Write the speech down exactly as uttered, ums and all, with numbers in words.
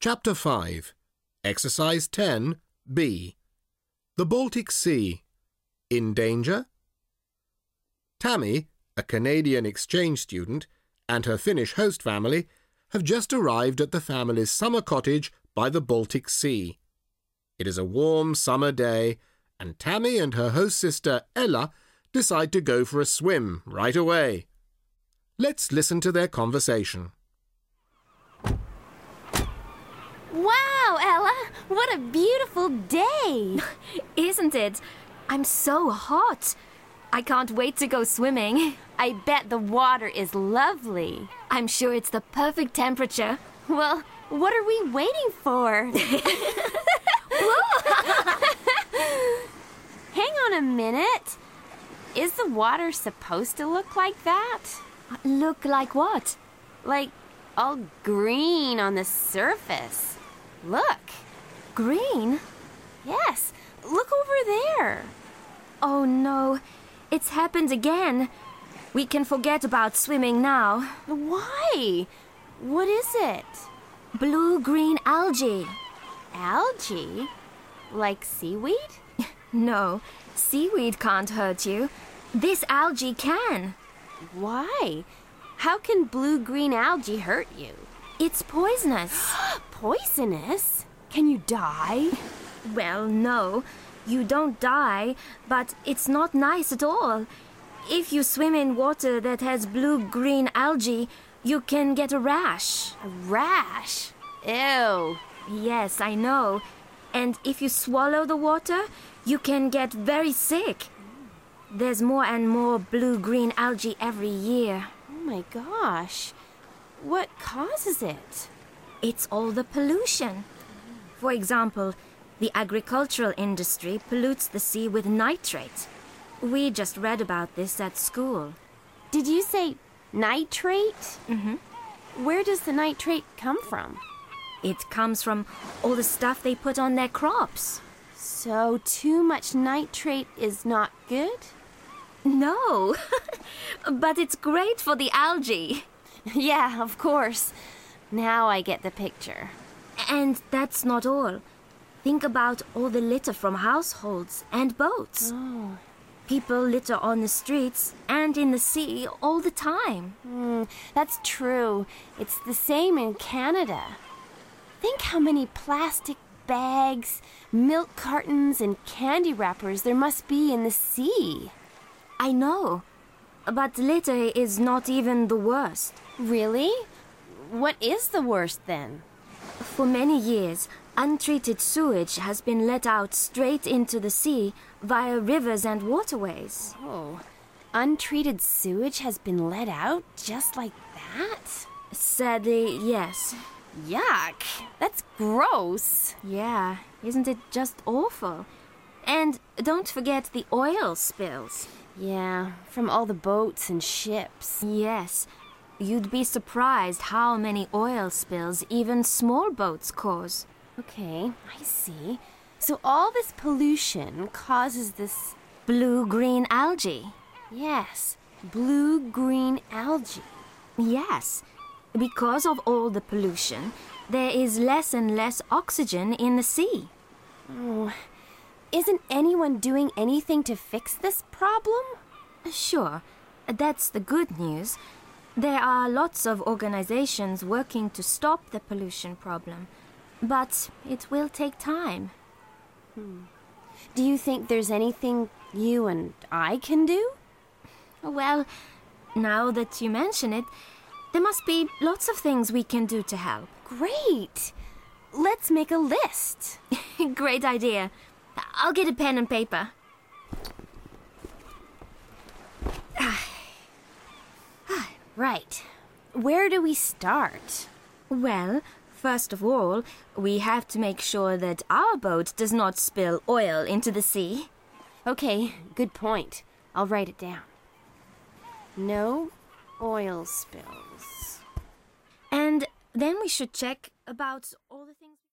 Chapter five. Exercise ten, B. The Baltic Sea. In danger? Tammy, a Canadian exchange student, and her Finnish host family have just arrived at the family's summer cottage by the Baltic Sea. It is a warm summer day, and Tammy and her host sister Ella decide to go for a swim right away. Let's listen to their conversation. Wow, Ella! What a beautiful day! Isn't it? I'm so hot. I can't wait to go swimming. I bet the water is lovely. I'm sure it's the perfect temperature. Well, what are we waiting for? Hang on a minute. Is the water supposed to look like that? Look like what? Like all green on the surface. Look. Green? Yes, look over there. Oh no, it's happened again. We can forget about swimming now. Why? What is it? Blue-green algae. Algae? Like seaweed? No, seaweed can't hurt you. This algae can. Why? How can blue-green algae hurt you? It's poisonous. Poisonous? Can you die? Well, no. You don't die, but it's not nice at all. If you swim in water that has blue-green algae, you can get a rash. A rash? Ew. Yes, I know. And if you swallow the water, you can get very sick. There's more and more blue-green algae every year. Oh my gosh. What causes it? It's all the pollution. For example, the agricultural industry pollutes the sea with nitrate. We just read about this at school. Did you say nitrate? Mm-hmm. Where does the nitrate come from? It comes from all the stuff they put on their crops. So too much nitrate is not good? No, but it's great for the algae. Yeah, of course. Now I get the picture. And that's not all. Think about all the litter from households and boats. Oh. People litter on the streets and in the sea all the time. Mm, that's true. It's the same in Canada. Think how many plastic bags, milk cartons, and candy wrappers there must be in the sea. I know, but litter is not even the worst. Really? What is the worst then? For many years, untreated sewage has been let out straight into the sea via rivers and waterways. Oh, untreated sewage has been let out just like that? Sadly, yes. Yuck! That's gross. Yeah, isn't it just awful? And don't forget the oil spills. Yeah, from all the boats and ships. Yes. You'd be surprised how many oil spills even small boats cause. Okay, I see. So all this pollution causes this... Blue-green algae. Yes, blue-green algae. Yes. Because of all the pollution, there is less and less oxygen in the sea. Oh, isn't anyone doing anything to fix this problem? Sure, that's the good news. There are lots of organizations working to stop the pollution problem, but it will take time. Hmm. Do you think there's anything you and I can do? Well, now that you mention it, there must be lots of things we can do to help. Great! Let's make a list. Great idea. I'll get a pen and paper. Right. Where do we start? Well, first of all, we have to make sure that our boat does not spill oil into the sea. Okay, good point. I'll write it down. No oil spills. And then we should check about all the things...